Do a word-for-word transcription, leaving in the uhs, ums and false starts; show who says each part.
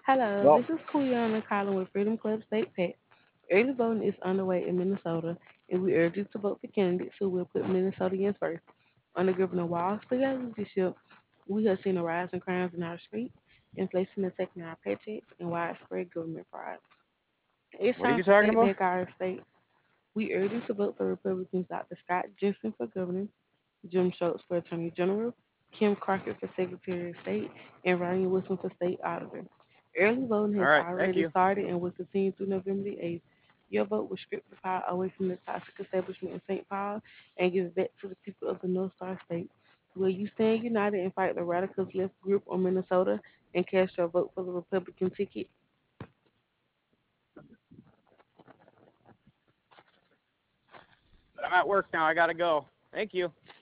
Speaker 1: Hello,
Speaker 2: Well,
Speaker 1: this is Kuyana calling with Freedom Club State PAC. Early voting is underway in Minnesota, and we urge you to vote for candidates who will put Minnesotans first. Under Governor Walz's leadership, we have seen a rise in crimes in our streets, inflation attacking our paychecks, and widespread government fraud. It's
Speaker 2: what are
Speaker 1: time
Speaker 2: you
Speaker 1: to
Speaker 2: talking
Speaker 1: take
Speaker 2: about?
Speaker 1: back our state. We urge you to vote for Republicans Doctor Scott Jensen for governor, Jim Schultz for Attorney General, Kim Crockett for Secretary of State, and Ryan Wilson for State Auditor. Early voting
Speaker 2: All
Speaker 1: has
Speaker 2: right, thank
Speaker 1: already
Speaker 2: you.
Speaker 1: started and will continue through November the eighth. Your vote will strip the power away from the toxic establishment in Saint Paul and give it back to the people of the North Star State. Will you stand united and fight the radicals left group on Minnesota and cast your vote for the Republican ticket?
Speaker 2: I'm at work now. I gotta go. Thank you.